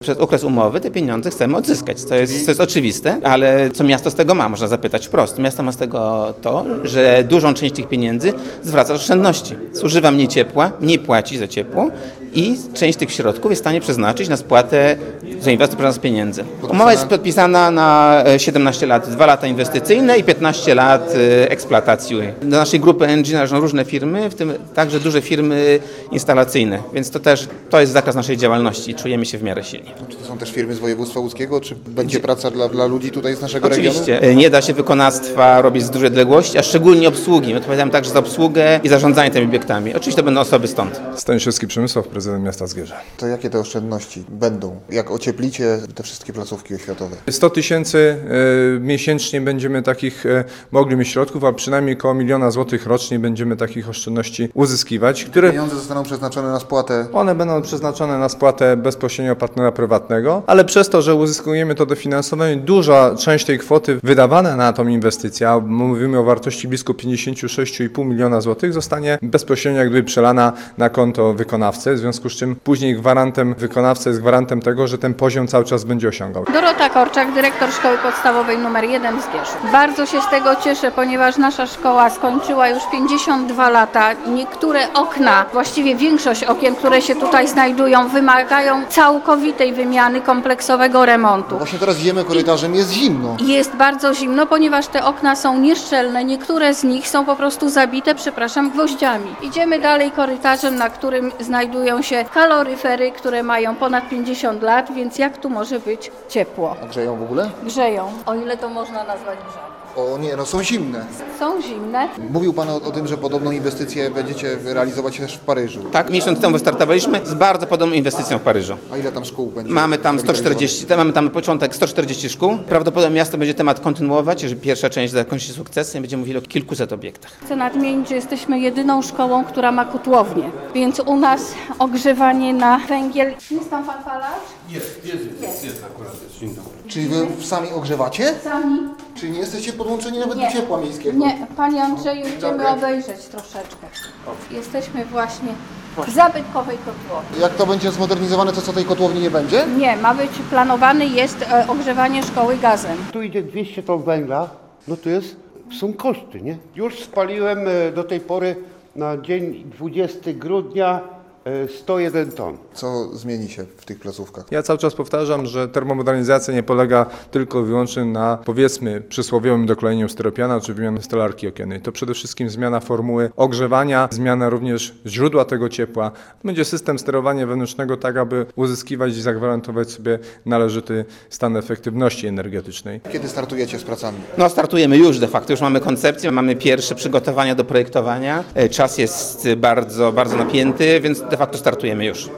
Przez okres umowy te pieniądze chcemy odzyskać. To jest oczywiste, ale co miasto z tego ma? Można zapytać wprost. Miasto ma z tego to, że dużą część tych pieniędzy zwraca z oszczędności. Zużywa mniej ciepła, mniej płaci za ciepło i część tych środków jest w stanie przeznaczyć na spłatę zainwestowanych pieniędzy. Umowa jest podpisana na 17 lat, 2 lata inwestycyjne i 15 lat eksploatacji. Do naszej grupy ENGIE należą różne firmy, w tym także duże firmy instalacyjne, więc to jest zakres naszej działalności i czujemy się w miarę silnie. Czy to są też firmy z województwa łódzkiego, czy będzie praca dla ludzi tutaj z naszego regionu? Oczywiście. Nie da się wykonawstwa robić z dużej odległości, a szczególnie obsługi. My odpowiadamy także za obsługę i zarządzanie tymi obiektami. Oczywiście to będą osoby stąd. Staniszewski Przemysław, prezydent miasta Zgierze. To jakie te oszczędności będą? Jak ocieplicie te wszystkie placówki oświatowe? 100 tysięcy miesięcznie będziemy takich mogli mieć środków, a przynajmniej około 1 000 000 złotych rocznie będziemy takich oszczędności uzyskiwać, które Pieniądze zostaną przeznaczone na spłatę. one będą przeznaczone na spłatę bezpośrednio partnera prywatnego, ale przez to, że uzyskujemy to dofinansowanie, duża część tej kwoty wydawana na tą inwestycję, a mówimy o wartości blisko 56,5 miliona złotych, zostanie bezpośrednio jak gdyby przelana na konto wykonawcy, w związku z czym później gwarantem wykonawcy jest gwarantem tego, że ten poziom cały czas będzie osiągał. Dorota Korczak, dyrektor Szkoły Podstawowej nr 1 w Zgierszu. Bardzo się z tego cieszę, ponieważ nasza szkoła skończyła już 52 lata. Niektóre okna, właściwie większość okien, które się tutaj znajdują, wymagają całkowitej wymiany, kompleksowego remontu. Właśnie teraz idziemy korytarzem, jest zimno. Jest bardzo zimno, ponieważ te okna są nieszczelne, niektóre z nich są po prostu zabite, gwoździami. Idziemy dalej korytarzem, na którym znajdują się kaloryfery, które mają ponad 50 lat, więc jak tu może być ciepło? A grzeją w ogóle? Grzeją, o ile to można nazwać grzaniem. O nie, no są zimne. Są zimne. Mówił Pan o tym, że podobną inwestycję będziecie realizować też w Paryżu. Tak, miesiąc temu wystartowaliśmy z bardzo podobną inwestycją w Paryżu. A ile tam szkół będzie? Mamy tam 140, mamy tam początek 140 szkół. Prawdopodobnie miasto będzie temat kontynuować, jeżeli pierwsza część zakończy się sukcesem, będziemy mówili o kilkuset obiektach. Chcę nadmienić, że jesteśmy jedyną szkołą, która ma kotłownię, więc u nas ogrzewanie na węgiel. Jest tam pan palacz? Jest akurat, dzień dobry. Czyli Wy sami ogrzewacie? Sami? Czyli nie jesteście podłączeni nawet Nie. do ciepła miejskiego? Nie, panie Andrzeju, idziemy obejrzeć troszeczkę. Jesteśmy właśnie w zabytkowej kotłowni. Jak to będzie zmodernizowane, to co tej kotłowni nie będzie? Nie, ma być planowany jest ogrzewanie szkoły gazem. Tu idzie 200 ton węgla, no to są koszty, nie? Już spaliłem do tej pory na dzień 20 grudnia 101 ton. Co zmieni się w tych placówkach? Ja cały czas powtarzam, że termomodernizacja nie polega tylko i wyłącznie na, powiedzmy, przysłowiowym doklejeniu styropiana czy wymianie stolarki okiennej. To przede wszystkim zmiana formuły ogrzewania, zmiana również źródła tego ciepła. Będzie system sterowania wewnętrznego tak, aby uzyskiwać i zagwarantować sobie należyty stan efektywności energetycznej. Kiedy startujecie z pracami? No startujemy już de facto, już mamy koncepcję, mamy pierwsze przygotowania do projektowania. Czas jest bardzo, bardzo napięty, więc de facto startujemy już.